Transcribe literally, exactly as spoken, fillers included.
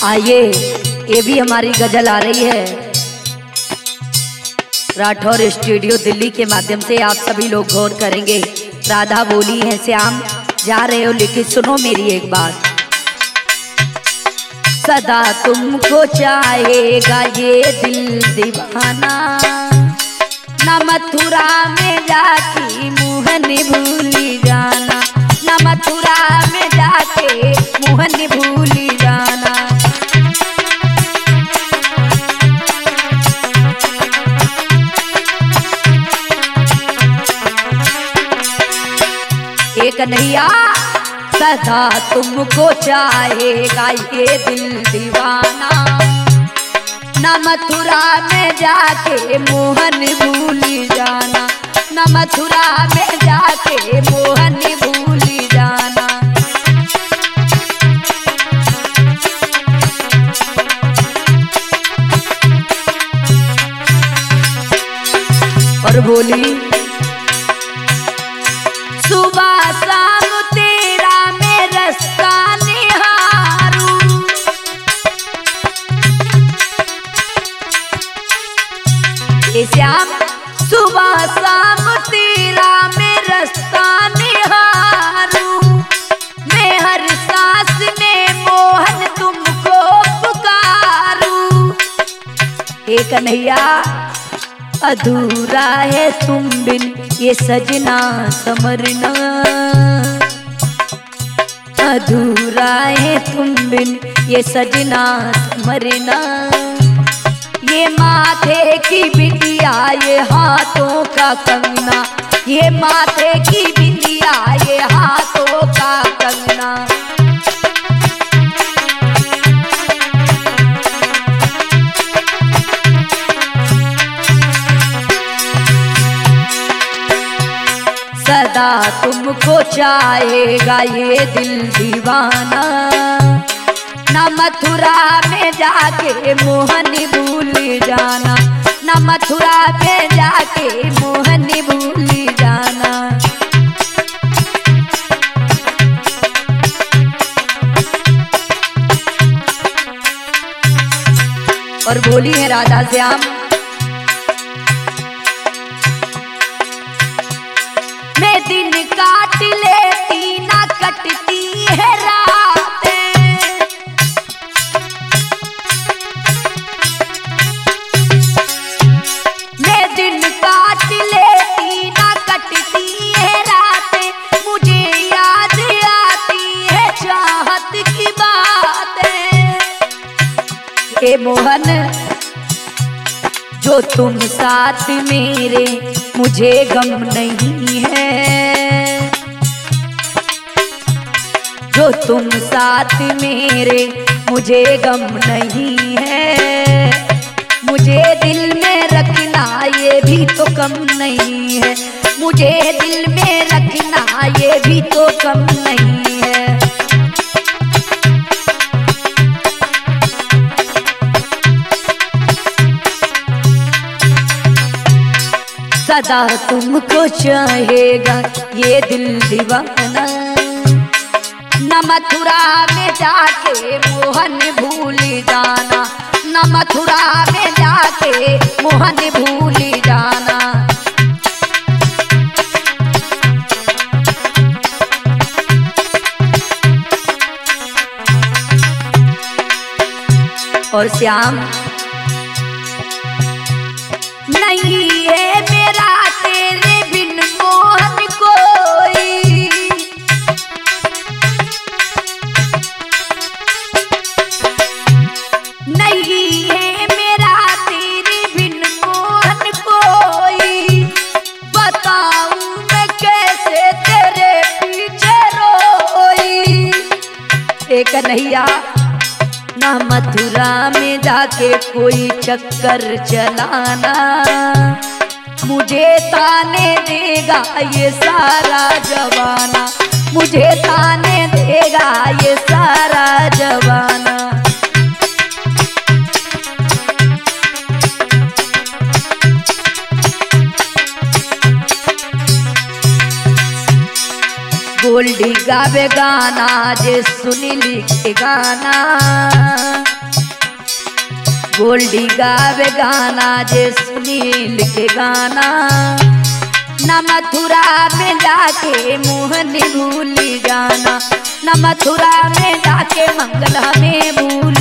आइए, ये भी हमारी गजल आ रही है राठौर स्टूडियो दिल्ली के माध्यम से। आप सभी लोग गौर करेंगे। राधा बोली है श्याम जा रहे हो, लेकिन सुनो मेरी एक बात। सदा तुमको चाहेगा ये दिल दीवाना, न मथुरा में जाके मोहन भूली जाना, न मथुरा में जाके मोहन भूली जाना। एक कन्हैया सदा तुमको चाहेगा ये दिल दीवाना, न मथुरा में जाके मोहन भूली जाना, न मथुरा में जाके मोहन भूली जाना। और बोली सुबह शाम तेरा मैं रास्ता निहारूं, ये श्याम सुबह शाम तेरा मैं रास्ता निहारूं, मैं हर सांस में मोहन तुमको पुकारूं। हे कन्हैया अधूरा है तुम बिन ये सजना समरना, अधूरा है तुम बिन ये सजना समरना। ये माथे की बिंदिया ये हाथों का कंगना, ये माथे की बिंदिया ये हाथों का कंगना। सदा तुमको चाहेगा ये दिल दीवाना, न मथुरा में जाके मोहन भूली जाना, न मथुरा में जाके मोहन भूली जाना। और बोली है राधा श्याम मैं दिन काट लेती ना कटती है रातें, मैं दिन काट लेती ना कटती है रातें, मुझे याद आती है चाहत की बातें। हे मोहन जो तुम साथ मेरे मुझे गम नहीं है, जो तुम साथ मेरे मुझे गम नहीं है। मुझे दिल में रखना ये भी तो कम नहीं है, मुझे दिल में रखना ये भी तो कम नहीं है। सदा तुमको चाहेगा ये दिल दीवाना, न मथुरा में जाके मोहन भूली जाना, न मथुरा में जाके मोहन भूली जाना। और श्याम नहीं है मेरा तेरे बिन मोहन कोई, नहीं है मेरा तेरे बिन मोहन कोई। बताऊं मैं कैसे तेरे पीछे रोई। एक कन्हैया ना मथुरा में जाके कोई चक्कर चलाना, मुझे ताने देगा ये सारा जवाना, मुझे ताने देगा ये सारा जवाना। गोल्डी गावे गाना जे सुनी लिखे गाना, गोल्डी गावे गाना जे सुनील के गाना, न मथुरा में जाके मोहन भूल जाना, न मथुरा में जाके मंगला में भूल